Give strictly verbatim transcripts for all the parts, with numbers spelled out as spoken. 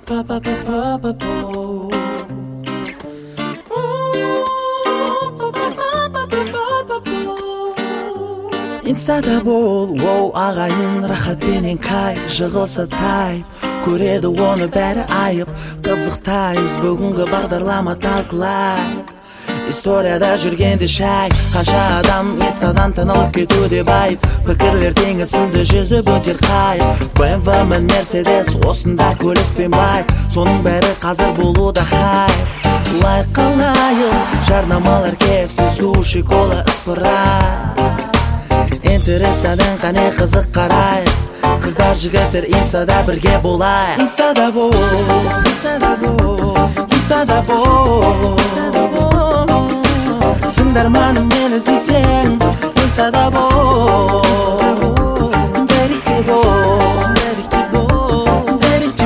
Instada бол, воу ағайын рахатпенен кай, жығылса тайып, көреді оны бәрі айып, қызықтаймыз бүгінгі бағдарлама талқылайық. Историяда жүргенде шай, қанша адам инстадан танылып кетуде байып, пікірлер теңізсінді жүзіп өтер қайып. бэ эм вэ мен Мерседес осында көлікпен байып, соның бәрі қазір болуда хайп. Лайыққа лайық жарнамалар кэ эф си, суши, кола, спрайт. Интересадан қане қызық қарайық, қыздар жігіттер инстада бірге болайық. Инстада бол, инстада бол, инстада бол, инстада бол. Тыңдарманым мені іздесең, инстада бол, деректе бол, деректе бол, деректе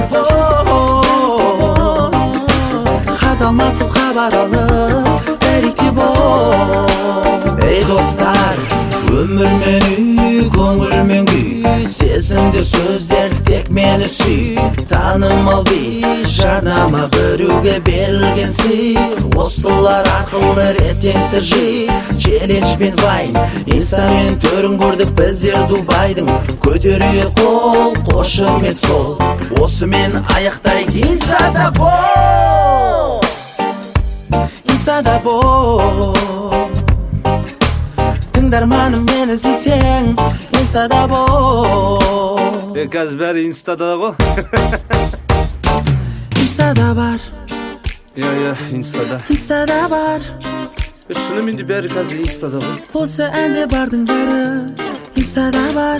бол. Хат алмасып хабар алып, деректе бол. Ей достар, өмір мен үй, көңіл мен күй, сезімдер сөздер тек мені сүй. Танымал би, жарнама біреуге берілген сый, осылар арқылы ретеңді жи. Челлендж бен вайн, инстамен төрін көрдік біздер Дубайдың. Көтерейік қол, қошемет сол, осымен аяқтайық. Инстада бол, инстада бол. Тыңдарманым мені іздесең, инстада бол. Е, қазір бәрі инстада ғой. Инстада бар. Иә, иә, инстада. Инстада бар. Шынымен де бәрі қазір инстада ғой. Осы әнде бардың бәрі инстада бар.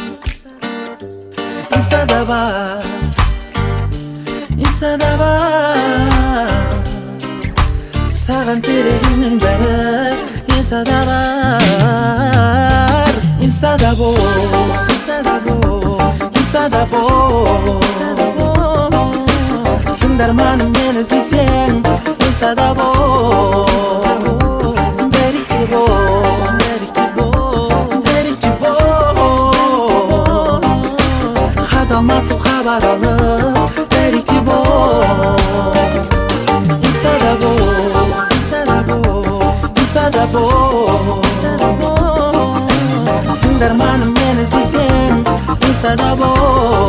Инстада бар. Инстада бар. Саған керегінің бәрі инстада бар. Инстада бол, инстада бол, инстада бол, инстада бол. Тыңдарманым мені іздесең, инстада бол, деректе бол, деректе бол, деректе бол. Хат алмасып хабар алып, деректе бол. Инстада бол, инстада бол, инстада бол, инстада бол. Тыңдарманым мені іздесең, инстада бол.